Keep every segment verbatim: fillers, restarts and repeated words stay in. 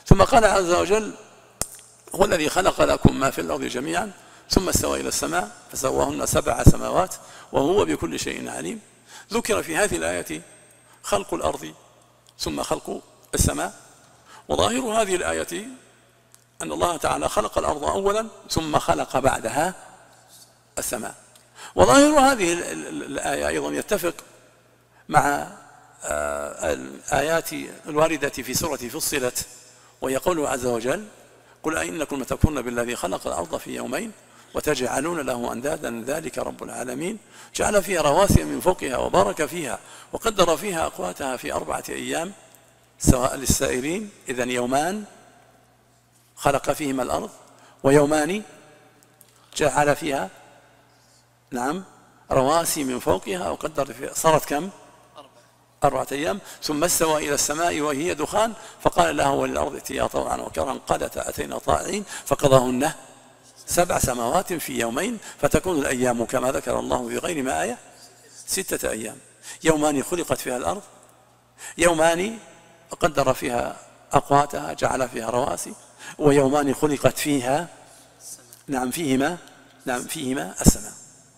ثم قال عز وجل: هو الذي خلق لكم ما في الأرض جميعا ثم استوى إلى السماء فسواهن سبع سماوات وهو بكل شيء عليم. ذكر في هذه الآية خلق الأرض ثم خلق السماء، وظاهر هذه الآية أن الله تعالى خلق الأرض أولا ثم خلق بعدها السماء. وظاهر هذه الآية أيضا يتفق مع الآيات الواردة في سورة فصلت، وهي قوله عز وجل: قل أئنكم لتكفرون بالذي خلق الأرض في يومين وتجعلون له أندادا ذلك رب العالمين جعل فيها رواسي من فوقها وبارك فيها وقدر فيها أقواتها في أربعة أيام سواء للسائلين. إذن يومان خلق فيهما الأرض ويومان جعل فيها نعم رواسي من فوقها وقدر فيها، صارت كم؟ أربعة أيام. ثم استوى إلى السماء وهي دخان فقال لها وللأرض ائتيا طوعا وكرها قالت أتينا طائعين فقضاهن سبع سماوات في يومين فتكون الأيام كما ذكر الله في غير ما آية ستة أيام. يومان خلقت فيها الأرض، يومان قدر فيها أقواتها جعل فيها رواسي، ويومان خلقت فيها نعم فيهما نعم فيهما السماء.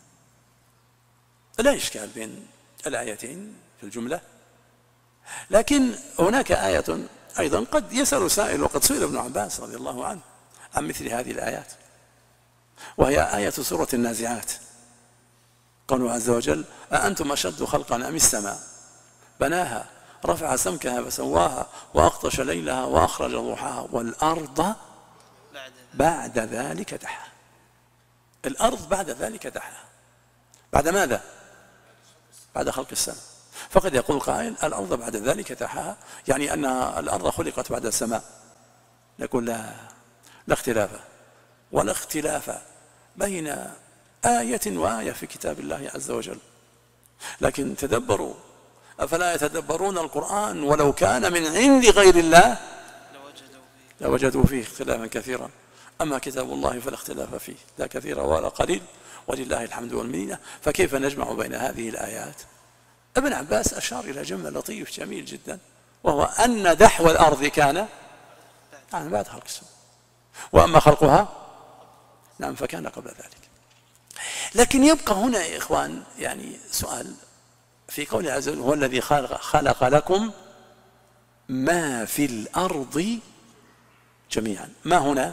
لا إشكال بين الآيتين في الجملة، لكن هناك آية أيضا قد يسأل سائل، وقد سئل ابن عباس رضي الله عنه عن مثل هذه الآيات، وهي آية سورة النازعات. قوله عز وجل: أأنتم أشد خلقا أم السماء بناها رفع سمكها فسواها وأغطش ليلها وأخرج ضحاها والأرض بعد ذلك دحاها. الأرض بعد ذلك دحاها بعد ماذا؟ بعد خلق السماء. فقد يقول قائل: الأرض بعد ذلك دحاها يعني أن الأرض خلقت بعد السماء. نقول لا، لا اختلاف ولا اختلاف بين آية وآية في كتاب الله عز وجل، لكن تدبروا: أفلا يتدبرون القرآن ولو كان من عند غير الله لوجدوا فيه اختلافا كثيرا، أما كتاب الله فلا اختلاف فيه لا كثير ولا قليل ولله الحمد والمنة. فكيف نجمع بين هذه الآيات؟ ابن عباس أشار إلى جمل لطيف جميل جدا، وهو أن دحو الأرض كان يعني بعد خلق السماء، وأما خلقها نعم فكان قبل ذلك. لكن يبقى هنا يا إخوان يعني سؤال في قول عز وجل: هو الذي خلق, خلق لكم ما في الأرض جميعا. ما هنا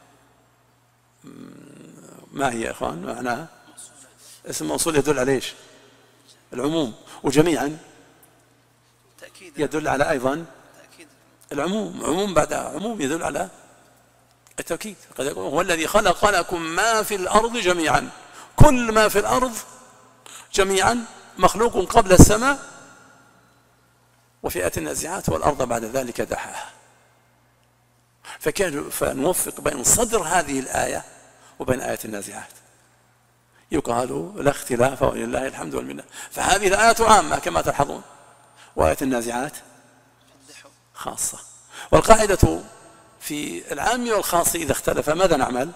ما هي يا إخوان معناها؟ اسم موصول يدل على إيش؟ العموم. وجميعا يدل على أيضا العموم. عموم بعد عموم يدل على التأكيد. قد يقول: هو الذي خلق لكم ما في الأرض جميعا. كل ما في الأرض جميعا مخلوق قبل السماء. وفي آية النازعات: والأرض بعد ذلك دحاها. فكان فنوفق بين صدر هذه الآية وبين آية النازعات. يقال: لا اختلاف ولله الحمد والمنة. فهذه الآيات عامة كما تلحظون، وآية النازعات خاصة. والقاعدة في العام والخاص إذا اختلف ماذا نعمل؟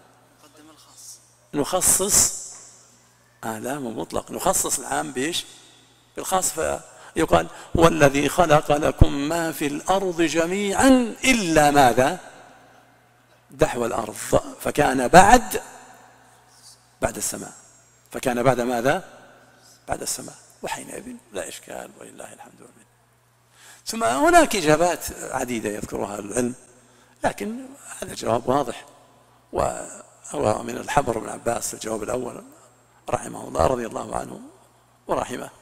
نخصص آه لا مو مطلق، نخصص العام بإيش؟ بالخاص. فيقال: والذي خلق لكم ما في الأرض جميعا إلا ماذا؟ دحو الأرض. فكان بعد بعد السماء. فكان بعد ماذا؟ بعد السماء. وحينئذ لا إشكال ولله الحمد والمنة. ثم هناك إجابات عديدة يذكرها العلم، لكن هذا جواب واضح، وهو من الحبر بن عباس الجواب الأول رحمه الله رضي الله عنه ورحمه.